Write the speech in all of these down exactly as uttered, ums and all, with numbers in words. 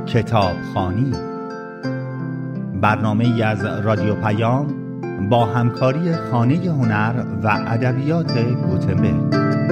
کتابخوانی، برنامه‌ای از رادیو پیام با همکاری خانه هنر و ادبیات گوتنبرگ.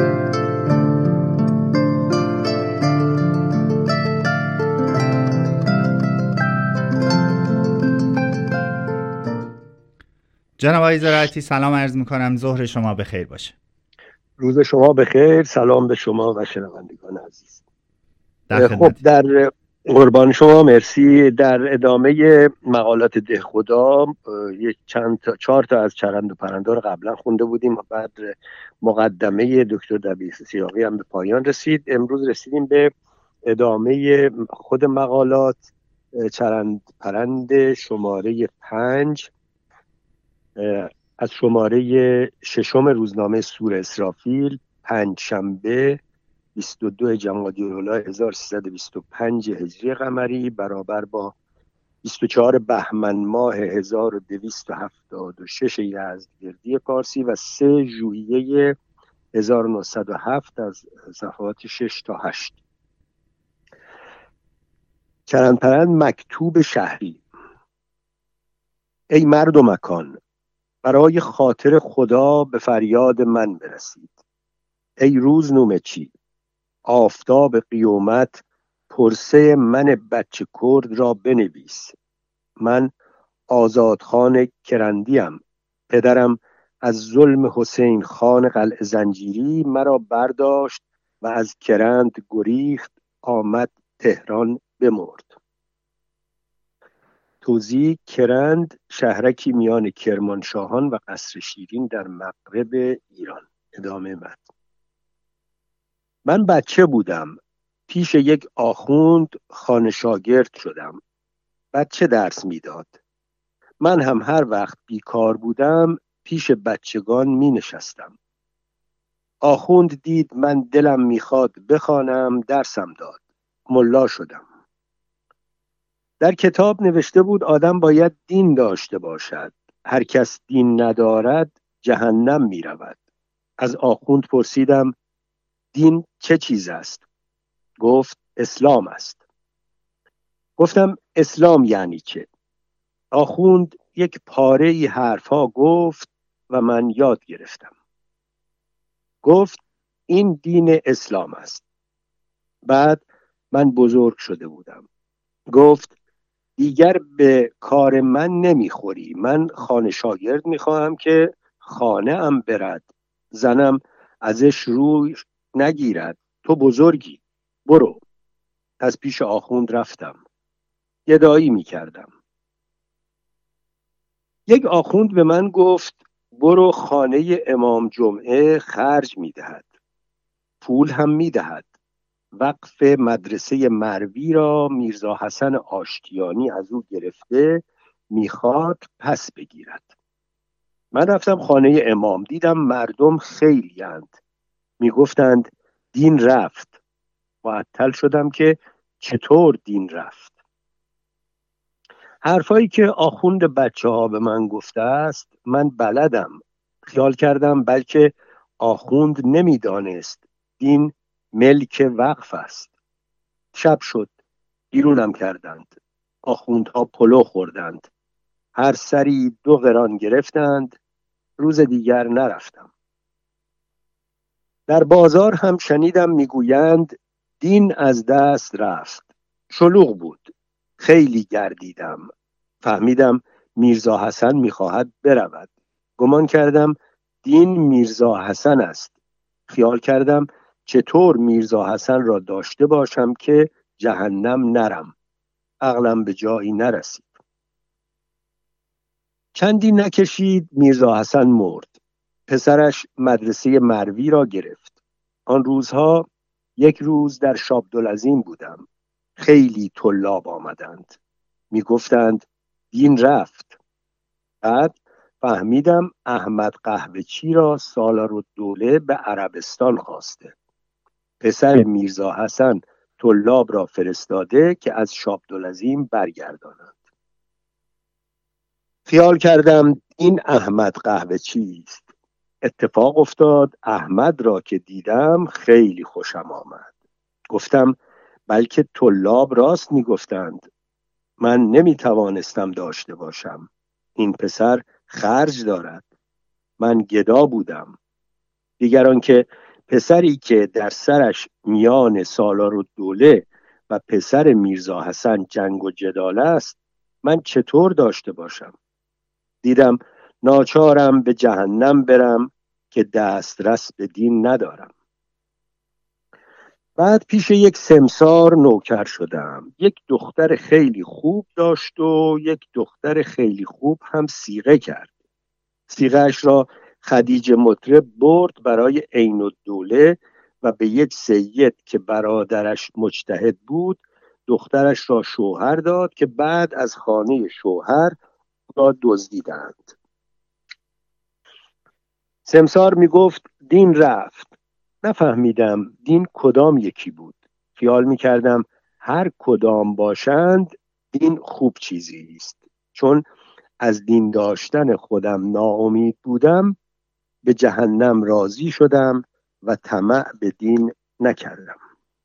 جناب آقای زراعتی سلام عرض می‌کنم، ظهر شما بخیر باشه. روز شما بخیر، سلام به شما و شنوندگان عزیز. در خب در قربان شما، مرسی. در ادامه مقالات دهخدا یک چند تا چهار تا از چرند و پرنده رو قبلا خونده بودیم و بعد مقدمه دکتر دبیر سیاقی هم به پایان رسید. امروز رسیدیم به ادامه خود مقالات. چرند پرند شماره پنج از شماره ششم روزنامه سور اسرافیل، پنج شنبه بیست و دو جمادی الاولی هزار و سیصد و بیست و پنج هجری قمری برابر با بیست و چهار بهمن ماه هزار و دویست و هفتاد و شش یزدگردی پارسی و سه ژوئیه هزار و نهصد و هفت از صفحات شش تا هشت. چرند پرند مکتوب شهری. ای مرد و مکان، برای خاطر خدا به فریاد من برسید. ای روزنامه چی، آفتاب قیامت، پرسه من بچه کرد را بنویس. من آزادخان کرندیم. پدرم از ظلم حسین خان قلعه زنجیری مرا برداشت و از کرند گریخت، آمد تهران بمرد. توضیح: کرند شهرکی میان کرمانشاهان و قصر شیرین در مغرب ایران. ادامه متن. من بچه بودم، پیش یک آخوند خانه شاگرد شدم. بچه درس میداد. من هم هر وقت بیکار بودم پیش بچگان می نشستم. آخوند دید من دلم میخواد بخوانم، درسم داد. ملا شدم. در کتاب نوشته بود آدم باید دین داشته باشد. هر کس دین ندارد جهنم می رود. از آخوند پرسیدم دین چه چیز است؟ گفت اسلام است. گفتم اسلام یعنی چه؟ آخوند یک پاره ای حرفا گفت و من یاد گرفتم. گفت این دین اسلام است. بعد من بزرگ شده بودم. گفت دیگر به کار من نمیخوری. من خانه شاگرد میخواهم که خانه ام برد، زنم ازش روی نگیرد. تو بزرگی، برو. از پیش آخوند رفتم. گدایی میکردم. یک آخوند به من گفت برو خانه امام جمعه، خرج میدهد، پول هم میدهد. وقف مدرسه مروی را میرزا حسن آشتیانی از او گرفته، میخواد پس بگیرد. من رفتم خانه امام، دیدم مردم خیلی اند. میگفتند دین رفت. معطل شدم که چطور دین رفت؟ حرفایی که آخوند بچه ها به من گفته است من بلدم. خیال کردم بلکه آخوند نمیدانست دین ملک وقف است. شب شد، بیرونم کردند. آخوندها پلو خوردند. هر سری دو قران گرفتند. روز دیگر نرفتم. در بازار هم شنیدم میگویند دین از دست رفت. شلوغ بود. خیلی گردیدم. فهمیدم میرزا حسن میخواهد برود. گمان کردم دین میرزا حسن است. خیال کردم چطور میرزا حسن را داشته باشم که جهنم نرم. عقلم به جایی نرسید. چندی نکشید میرزا حسن مرد. پسرش مدرسه مروی را گرفت. آن روزها یک روز در شابدالعظیم بودم. خیلی طلاب آمدند. می گفتند دین رفت. بعد فهمیدم احمد قهوه‌چی را سالارالدوله به عربستان خواسته. پسر میرزا حسن طلاب را فرستاده که از شابدالعظیم برگردانند. خیال کردم این احمد قهوه‌چی است. اتفاق افتاد احمد را که دیدم خیلی خوشم آمد. گفتم بلکه طلاب راست میگفتند. من نمیتوانستم داشته باشم. این پسر خرج دارد. من گدا بودم. دیگران که پسری که در سرش میان سالار و دوله و پسر میرزا حسن جنگ و جدال است، من چطور داشته باشم؟ دیدم ناچارم به جهنم برم که دسترس به دین ندارم. بعد پیش یک سمسار نوکر شدم. یک دختر خیلی خوب داشت و یک دختر خیلی خوب هم صیغه کرد. صیغه‌اش را خدیجه مطرب برد برای عین الدوله و به یک سید که برادرش مجتهد بود دخترش را شوهر داد که بعد از خانه شوهر را دزدیدند. سمسار می گفت دین رفت. نفهمیدم دین کدام یکی بود. خیال می کردم هر کدام باشند دین خوب چیزی است. چون از دین داشتن خودم ناامید بودم به جهنم راضی شدم و طمع به دین نکردم.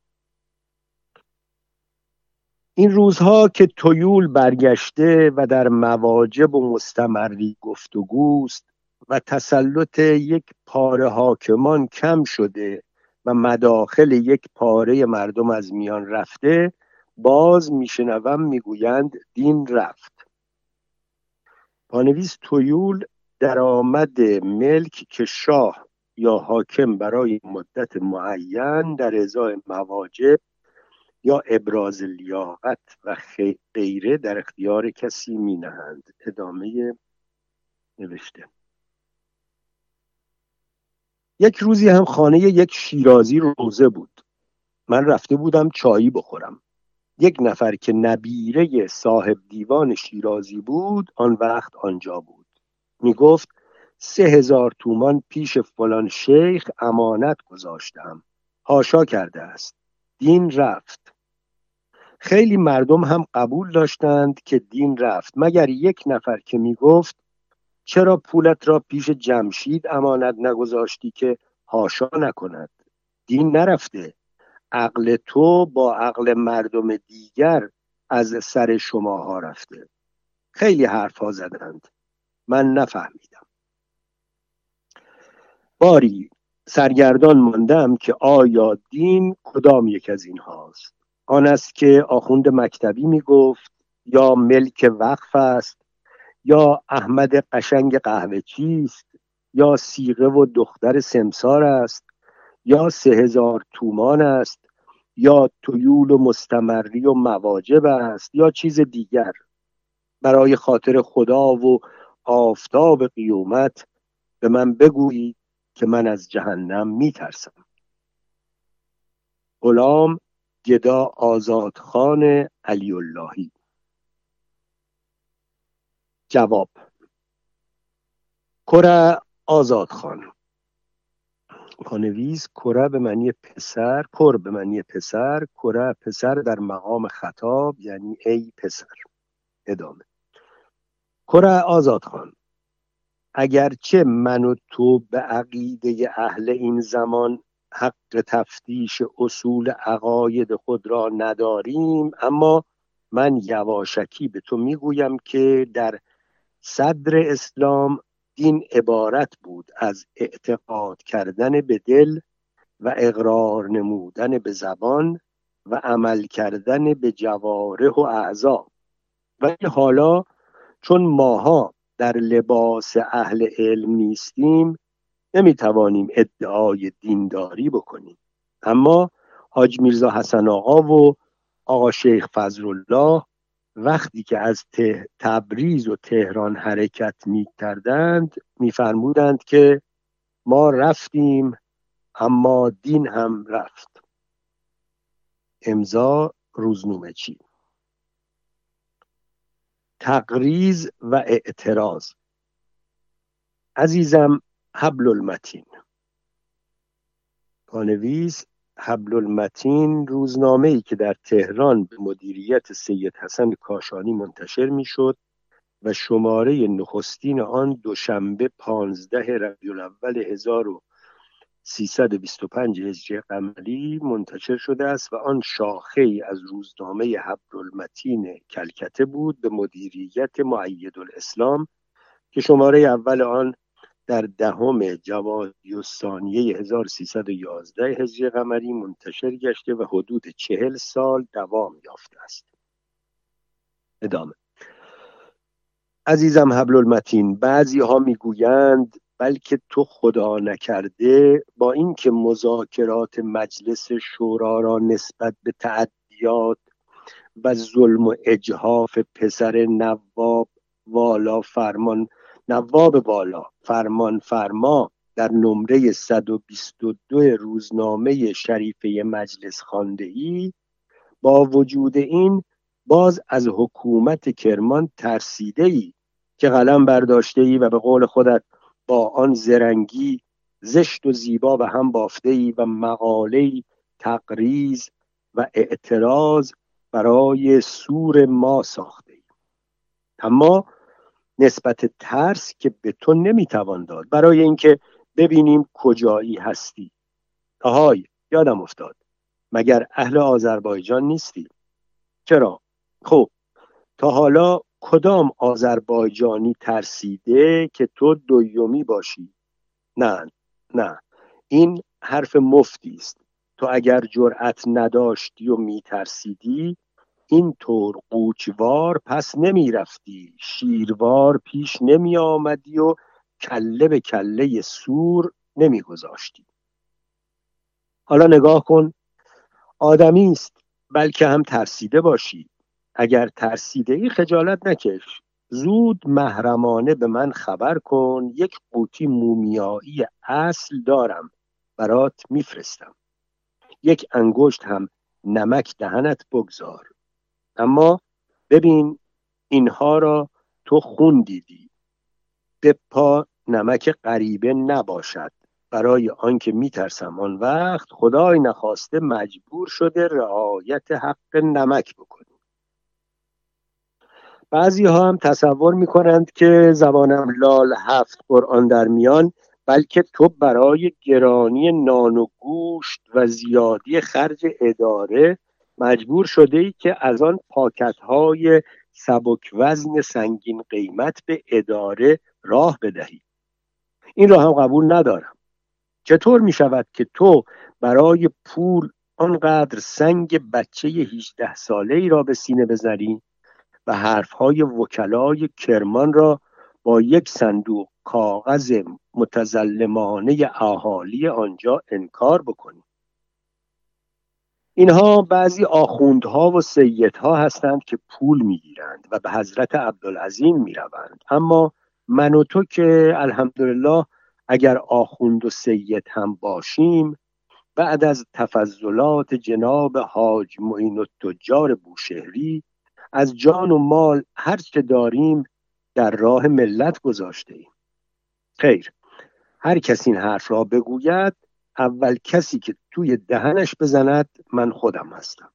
این روزها که طیول برگشته و در مواجب و مستمری گفتگوست و تسلط یک پاره حاکمان کم شده و مداخل یک پاره مردم از میان رفته، باز میشنوم میگویند دین رفت. پانویس طیول درآمد ملک که شاه یا حاکم برای مدت معین در ازای مواجب یا ابراز لیاقت و غیره در اختیار کسی می نهند. ادامه نوشته. یک روزی هم خانه یک شیرازی روزه بود. من رفته بودم چایی بخورم. یک نفر که نبیره صاحب دیوان شیرازی بود آن وقت آنجا بود. می گفت سه هزار تومان پیش فلان شیخ امانت گذاشتم. حاشا کرده است. دین رفت. خیلی مردم هم قبول داشتند که دین رفت، مگر یک نفر که می گفت چرا پولت را پیش جمشید امانت نگذاشتی که حاشا نکند؟ دین نرفته. عقل تو با عقل مردم دیگر از سر شماها رفته. خیلی حرفا زدند. من نفهمیدم. باری سرگردان ماندم که آیا دین کدام یک از این هاست؟ آن است که آخوند مکتبی می گفت یا ملک وقف است یا احمد قشنگ قهوه چیست یا صیغه و دختر سمسار است یا سه هزار تومان است یا طیول و مستمری و مواجب است یا چیز دیگر. برای خاطر خدا و آفتاب قیامت به من بگویید که من از جهنم می ترسم. غلام گدا آزادخان علی اللهی. جواب: کره آزادخان. پانویس: کره به معنی پسر، کر به معنی پسر، کره پسر در مقام خطاب یعنی ای پسر. ادامه. کره آزادخان: اگرچه من و تو به عقیده اهل این زمان حق تفتیش اصول عقاید خود را نداریم، اما من یواشکی به تو میگویم که در صدر اسلام دین عبارت بود از اعتقاد کردن به دل و اقرار نمودن به زبان و عمل کردن به جوارح و اعضا. ولی حالا چون ماها در لباس اهل علم نیستیم نمیتوانیم ادعای دینداری بکنیم. اما حاج میرزا حسن آقا و آقا شیخ فضلالله وقتی که از تبریز و تهران حرکت می کردند می فرمودند که ما رفتیم اما دین هم رفت. امضا روزنامه چی. تقریض و اعتراض. عزیزم حبل المتین. پانویس: حبل المتین روزنامه‌ای که در تهران به مدیریت سید حسن کاشانی منتشر می‌شد و شماره نخستین آن دوشنبه پانزده ربیع الاول هزار و سیصد و بیست و پنج هجری قمری منتشر شده است و آن شاخه ای از روزنامه حبرالمتین کلکته بود به مدیریت مؤیدالاسلام که شماره اول آن در دهم جوادی الثانیه هزار و سیصد و یازده هجری قمری منتشر گشته و حدود چهل سال دوام یافته است. ادامه. عزیزم حبرالمتین، بعضی ها میگویند بلکه تو خدا نکرده با اینکه مذاکرات مجلس شورا را نسبت به تعدیات و ظلم و اجحاف پسر نواب والا فرمان نواب والا فرمان فرما در نمره صد و بیست و دو روزنامه شریفه مجلس خوانده‌ای، با وجود این باز از حکومت کرمان ترسیده‌ای که قلم برداشته‌ای و به قول خودت با آن زرنگی زشت و زیبا به هم بافته‌ای و مقاله‌ای تقریض و اعتراض برای سور ما ساخته‌ای. اما نسبت ترس که به تو نمیتوان داد، برای اینکه ببینیم کجایی هستی. آهای، یادم افتاد، مگر اهل آذربایجان نیستی؟ چرا؟ خب تا حالا کدام آذربایجانی ترسیده که تو دویومی باشی؟ نه نه، این حرف مفتی است. تو اگر جرأت نداشتی و میترسیدی این طور قوچوار پس نمی رفتی، شیروار پیش نمی آمدی و کله به کله سور نمی گذاشتی. حالا نگاه کن، آدمی است بلکه هم ترسیده باشی. اگر ترسیده ای خجالت نکش، زود محرمانه به من خبر کن، یک قوطی مومیایی اصل دارم برات میفرستم. یک انگشت هم نمک دهنت بگذار. اما ببین اینها را تو خون دیدی، به پا نمک غریبه نباشد، برای آنکه میترسم آن وقت خدای نخواسته مجبور شده رعایت حق نمک بکنی. بعضی ها هم تصور میکنند که زبانم لال هفت قرآن در میان، بلکه تو برای گرانی نان و گوشت و زیادی خرج اداره مجبور شده ای که از آن پاکت های سبک وزن سنگین قیمت به اداره راه بدهی. این را هم قبول ندارم. چطور می شود که تو برای پول آنقدر سنگ بچه هجده ساله ای را به سینه بزنی و حرفهای وکلای کرمان را با یک صندوق کاغذ متظلمانه اهالی آنجا انکار بکنی؟ اینها بعضی آخوندها و سیدها هستند که پول میگیرند و به حضرت عبدالعظیم میروند، اما من و تو که الحمدلله اگر آخوند و سید هم باشیم، بعد از تفضلات جناب حاج معین التجار بوشهری از جان و مال هر چه داریم در راه ملت گذاشته ایم. خیر، هر کسی این حرف را بگوید، اول کسی که توی دهنش بزند من خودم هستم.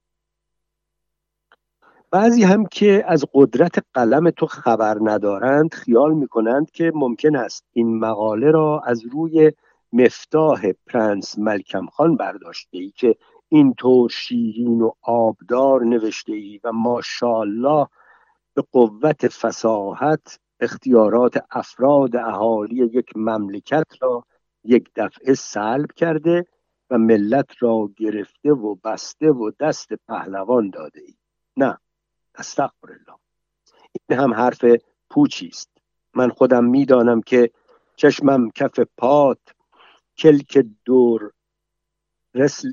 بعضی هم که از قدرت قلم تو خبر ندارند خیال میکنند که ممکن است این مقاله را از روی مفتاح پرنس ملکم خان برداشته ای که اینطور شیرین و آبدار نوشته ای و ماشاءالله به قوت فصاحت اختیارات افراد اهالی یک مملکت را یک دفعه سلب کرده و ملت را گرفته و بسته و دست پهلوان داده ای. نه، استغفرالله، این هم حرف پوچی است. من خودم میدانم که چشمم کف پات کلک دور رسل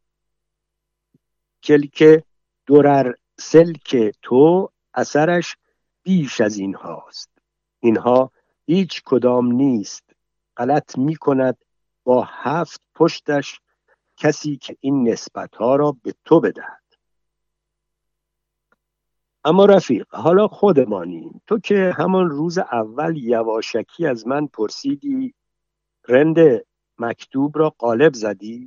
کلک دورر سلک تو اثرش بیش از این هاست. اینها هیچ کدام نیست. غلط می کند با هفت پشتش کسی که این نسبت ها را به تو بدهد. اما رفیق، حالا خودمانیم. تو که همان روز اول یواشکی از من پرسیدی رند مکتوب را قالب زدی،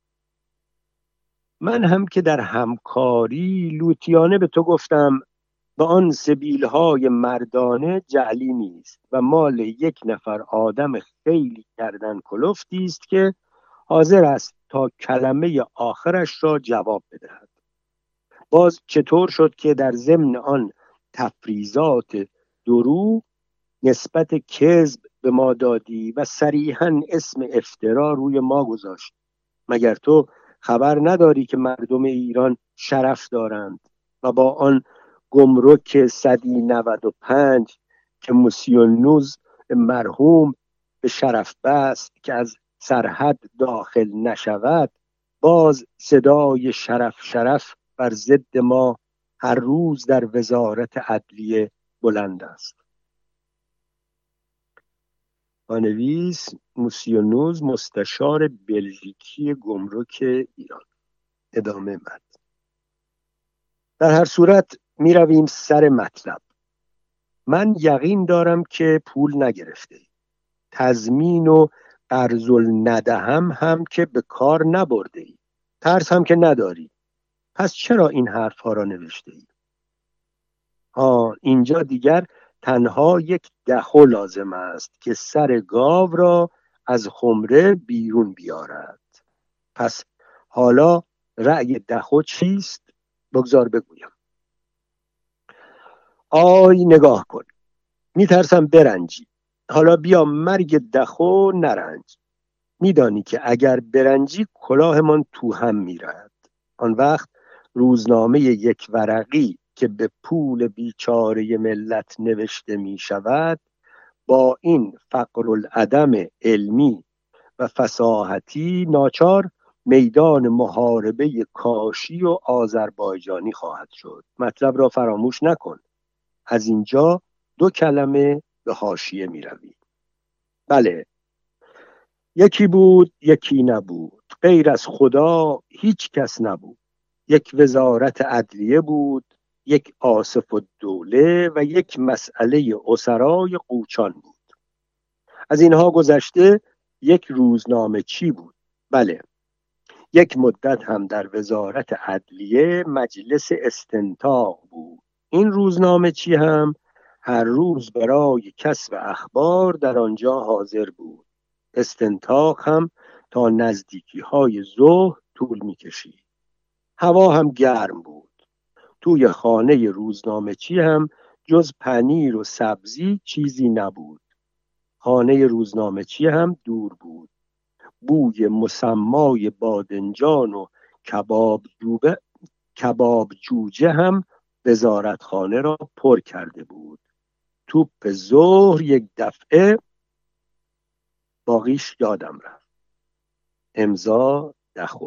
من هم که در همکاری لوتیانه به تو گفتم با آن سبیل‌های مردانه جعلی نیست و مال یک نفر آدم خیلی کردن کلفتی است که حاضر است تا کلمه آخرش را جواب بدهد. باز چطور شد که در ضمن آن تفریزات دروغ نسبت کذب به ما دادی و صریحاً اسم افترا روی ما گذاشت؟ مگر تو خبر نداری که مردم ایران شرف دارند و با آن گمرک صدی نود و پنج که موسیونوز مرحوم به شرف بست که از سرحد داخل نشود، باز صدای شرف شرف بر ضد ما هر روز در وزارت عدلیه بلند است. پانویس موسیونوز، مستشار بلژیکی گمرک ایران. ادامه مد. در هر صورت می رویم سر مطلب. من یقین دارم که پول نگرفته ای. تضمین و قرض الندهم هم که به کار نبرده ای. ترس هم که نداری. پس چرا این حرف ها را نوشته ای؟ ها، اینجا دیگر تنها یک دهو لازم است که سر گاو را از خمره بیرون بیارد. پس حالا رأی دهو چیست؟ بگذار بگویم. آی نگاه کن، میترسم برنجی. حالا بیا مرگ دهو نرنج. میدانی که اگر برنجی کلاهمان تو هم میرد. آن وقت روزنامه یک ورقی که به پول بیچاره ملت نوشته می شود با این فقر العدم علمی و فصاحتی ناچار میدان محاربه کاشی و آذربایجانی خواهد شد. مطلب را فراموش نکن. از اینجا دو کلمه به حاشیه می روی. بله، یکی بود یکی نبود، غیر از خدا هیچ کس نبود. یک وزارت عدلیه بود، یک آصف الدوله و یک مسئله اسرای قوچان بود. از اینها گذشته یک روزنامه چی بود. بله، یک مدت هم در وزارت عدلیه مجلس استنتاق بود. این روزنامه چی هم هر روز برای کسب اخبار در آنجا حاضر بود. استنتاق هم تا نزدیکی های ظهر طول می کشید. هوا هم گرم بود. توی خانه روزنامه چی هم جز پنیر و سبزی چیزی نبود. خانه روزنامه چی هم دور بود. بوی مسمای بادنجان و کباب جوبه کباب جوجه هم وزارتخانه را پر کرده بود. توپ ظهر یک دفعه، باقیش یادم رفت. امضا دهو.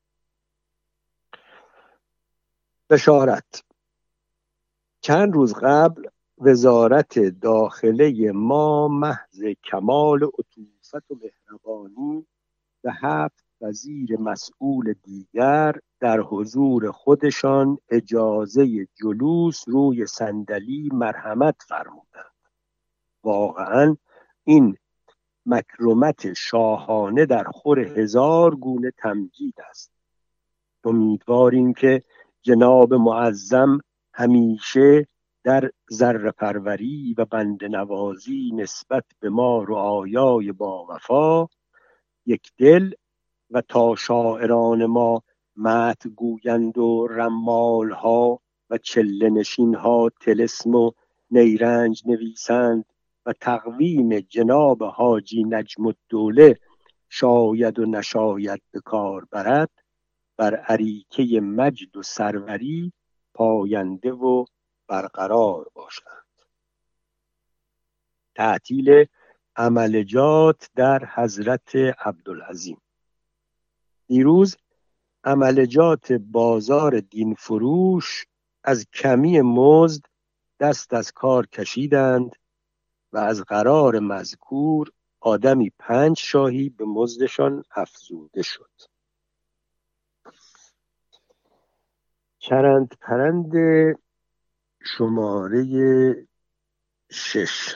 بشارت: چند روز قبل وزارت داخله ما محض کمال عطوفت و مهربانی و هفت وزیر مسئول دیگر در حضور خودشان اجازه جلوس روی صندلی مرحمت فرمودند. واقعا این مکرمت شاهانه در خور هزار گونه تمجید است. امیدواریم که جناب معظم همیشه در ذره پروری و بنده نوازی نسبت به ما رعایای با وفا، یک دل و تا شاعران ما مدح گویند و رمال ها و چله نشین ها طلسم و نیرنج نویسند و تقویم جناب حاجی نجم الدوله شاید و نشاید به کار برد، بر اریکه مجد و سروری پاینده و برقرار باشند. تعطیل عملجات در حضرت عبدالعظیم. دیروز عملجات بازار دین فروش از کمی مزد دست از کار کشیدند و از قرار مذکور آدمی پنج شاهی به مزدشان افزوده شد. چرند پرند شماره شش.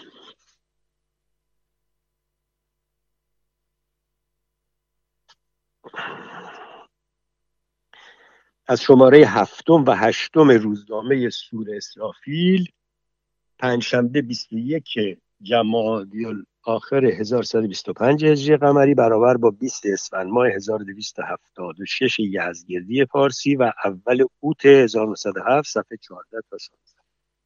از شماره هفتم و هشتم روزنامه سور اسرافیل، پنجشنبه بیست و یک جمادی آخر هزار و صد و بیست و پنج هجری قمری برابر با بیست اسفند ماه هزار و دویست و هفتاد و شش یزدگردی پارسی و اول اوت هزار و نهصد و هفت صفحه چهارده تا شانزده.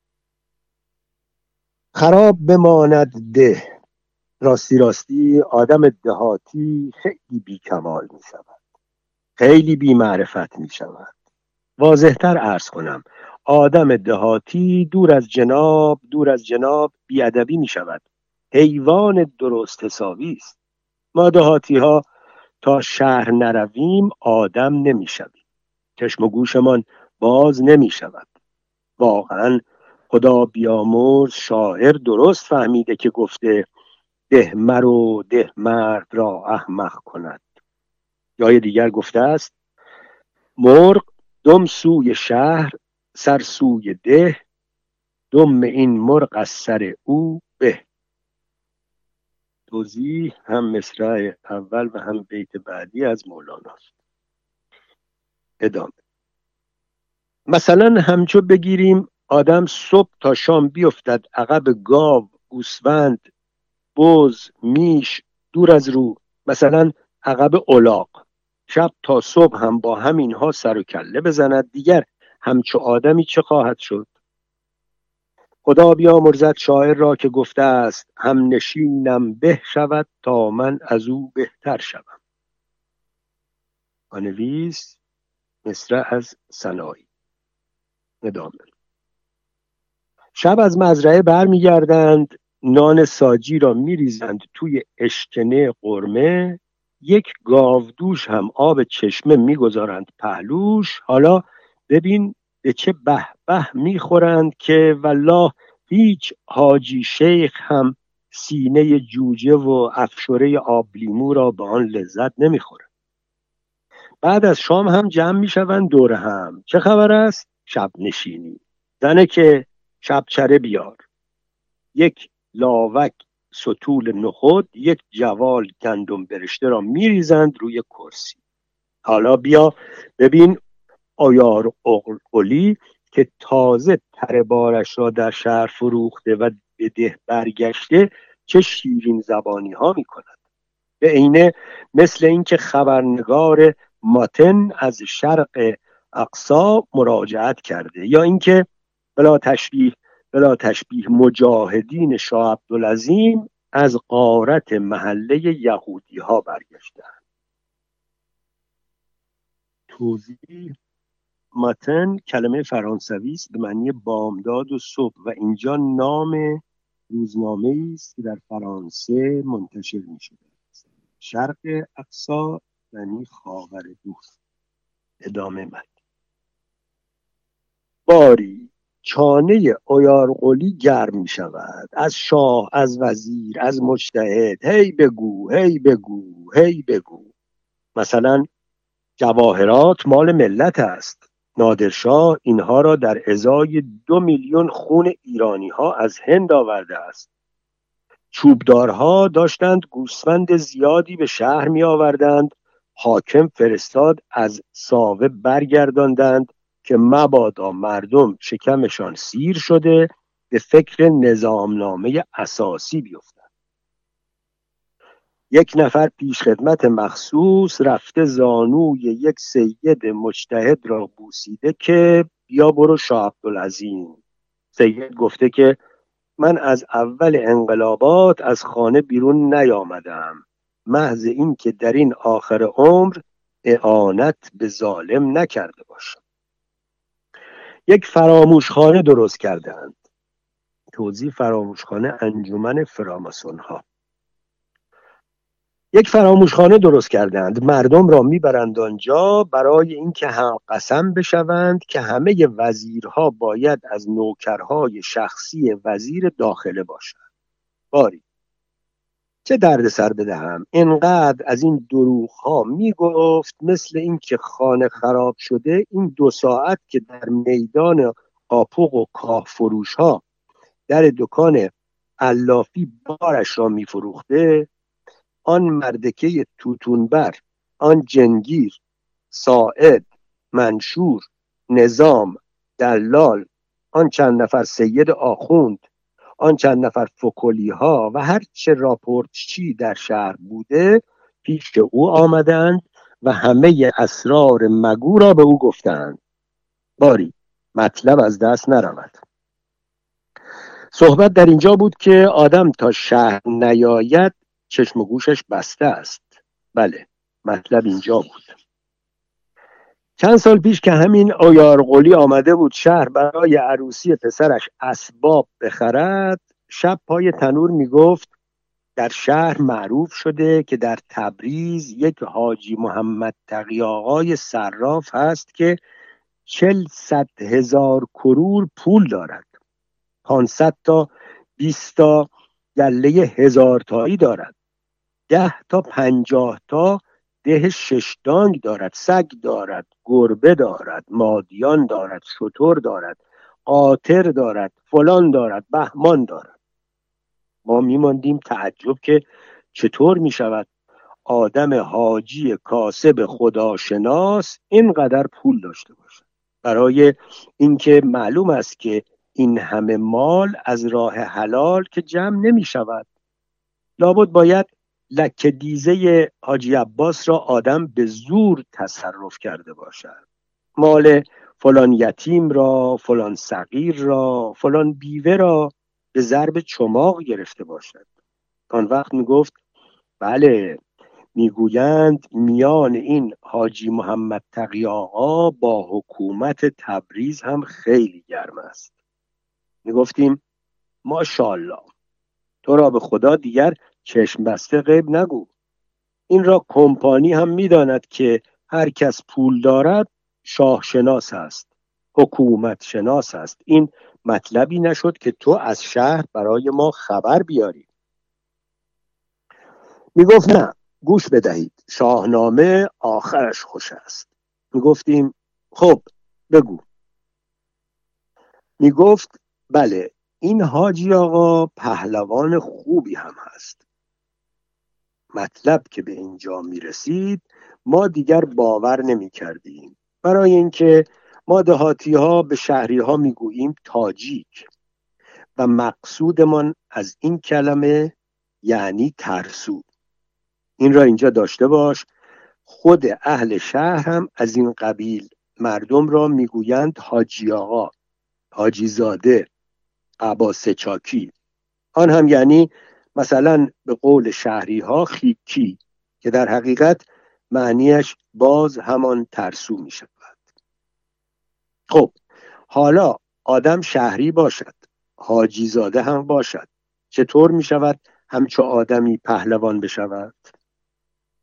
خراب بماند ده، راستی راستی آدم دهاتی خیلی بی کمال می شود، خیلی بی معرفت می شود. واضح‌تر عرض کنم، آدم دهاتی دور از جناب دور از جناب بی‌ادبی می شود، حیوان درست حسابی است. ما دهاتی ها تا شهر نرویم آدم نمی شویم، چشم و گوشمان باز نمی شود. واقعا خدا بیامرز شاعر درست فهمیده که گفته ده مرو ده مرد را احمق کند. جای دیگر گفته است مرغ دم سوی شهر سر سوی ده، دم این مرغ از سر او به. توضیح هم مصرع اول و هم بیت بعدی از مولانا است. ادامه. مثلا همچو بگیریم آدم صبح تا شام بیفتد عقب گاو، گوسفند، بز، میش دور از رو، مثلا عقب الاغ، شب تا صبح هم با همینها سر و کله بزند، دیگر همچو آدمی چه خواهد شد؟ خدا بیامرزد شاعر را که گفته است هم نشینم به شود تا من از او بهتر شوم. پانویس مصرع از سنایی. ادامه. شب از مزرعه برمیگردند، نان ساجی را میریزند توی اشکنه قرمه، یک گاودوش هم آب چشمه میگذارند پهلوش. حالا ببین به چه به به میخورند که والله هیچ حاجی شیخ هم سینه جوجه و افشوره آب لیمو را به آن لذت نمیخورد. بعد از شام هم جمع میشوند دور هم. چه خبر است؟ شب نشینی. زنه که شبچره بیار، یک لاوک ستول نخود، یک جوال گندم برشته را میریزند روی کرسی. حالا بیا ببین آیار اغلی که تازه تر بارش را در شهر فروخته و به ده برگشته چه شیرین زبانی ها می کند. به عینه مثل اینکه خبرنگار ماتن از شرق اقصا مراجعت کرده، یا اینکه بلا تشبیه بلا تشبیه مجاهدین شاه عبدالعظیم از غارت محله یهودی ها برگشتند. توضیح: ماتن کلمه فرانسوی است به معنی بامداد و صبح و اینجا نام روزنامه‌ای است که در فرانسه منتشر می‌شده است. شرق اقصا یعنی خاور دور. ادامه مد. باری چانه آیارقلی گرم می شود، از شاه، از وزیر، از مجتهد، هی بگو هی بگو هی بگو. مثلا جواهرات مال ملت است، نادرشاه اینها را در ازای دو میلیون خون ایرانی ها از هند آورده است. چوبدارها داشتند گوسفند زیادی به شهر می آوردند، حاکم فرستاد از ساوه برگرداندند که مبادا مردم شکمشان سیر شده به فکر نظامنامه اساسی بیفتند. یک نفر پیش خدمت مخصوص رفته زانوی یک سید مجتهد را بوسیده که بیا برو شاه عبدالعظیم. سید گفته که من از اول انقلابات از خانه بیرون نیامدم، محض این که در این آخر عمر اعانت به ظالم نکرده باشم. یک فراموشخانه درست کردند. توضیح: فراموشخانه انجمن فراماسون ها. یک فراموشخانه درست کردند، مردم را میبرند آنجا برای اینکه هم قسم بشوند که همه وزیرها باید از نوکرهای شخصی وزیر داخله باشند. باری چه درد سر بدهم، اینقدر از این دروغ ها میگفت مثل اینکه خانه خراب شده این دو ساعت که در میدان آپوق و کاه فروش ها در دکان علافی بارش را میفروخته، آن مردکه توتونبر، آن جنگیر، ساعد، منشور، نظام، دلال، آن چند نفر سید آخوند، آن چند نفر فکلی ها و هر چه راپورتچی در شهر بوده پیش او آمدند و همه اسرار مگو را به او گفتند. باری مطلب از دست نرود. صحبت در اینجا بود که آدم تا شهر نیاید چشم و گوشش بسته است. بله، مطلب اینجا بود. چند سال پیش که همین آیارقلی آمده بود شهر برای عروسی پسرش اسباب بخرد، شب پای تنور میگفت در شهر معروف شده که در تبریز یک حاجی محمد تقی آقای صراف هست که چل صد هزار کرور پول دارد، پانصد تا بیست تا گله هزار تایی دارد، ده تا پنجاه تا ده ششدانگ دارد، سگ دارد، گربه دارد، مادیان دارد، شتر دارد، قاطر دارد، فلان دارد، بهمان دارد. ما میماندیم تعجب که چطور میشود آدم حاجی کاسب خداشناس اینقدر پول داشته باشد. برای اینکه معلوم است که این همه مال از راه حلال که جمع نمی شود. لابد باید لکه دیزه حاجی عباس را آدم به زور تصرف کرده باشد. مال فلان یتیم را، فلان صغیر را، فلان بیوه را به ضرب چماق گرفته باشد. آن وقت می گفت بله، میگویند میان این حاجی محمد تقی آقا با حکومت تبریز هم خیلی گرم است. میگفتیم ماشاءالله، تو را به خدا دیگر چشم بسته غیب نگو. این را کمپانی هم میداند که هر کس پول دارد شاه شناس است، حکومت شناس است. این مطلبی نشد که تو از شهر برای ما خبر بیاری. میگفت نه، گوش بدهید، شاهنامه آخرش خوش است. میگفتیم خب بگو. میگفت بله، این حاجی آقا پهلوان خوبی هم هست. مطلب که به اینجا میرسید ما دیگر باور نمی کردیم، برای اینکه ما دهاتی ها به شهری ها میگوییم تاجیک و مقصودمان از این کلمه یعنی ترسو. این را اینجا داشته باش، خود اهل شهر هم از این قبیل مردم را میگویند حاجی آقا، حاجی زاده، عباس چاکی. آن هم یعنی مثلا به قول شهری ها خیکی که در حقیقت معنیش باز همان ترسو می شود. خب حالا آدم شهری باشد، حاجی زاده هم باشد، چطور می شود همچو آدمی پهلوان بشود؟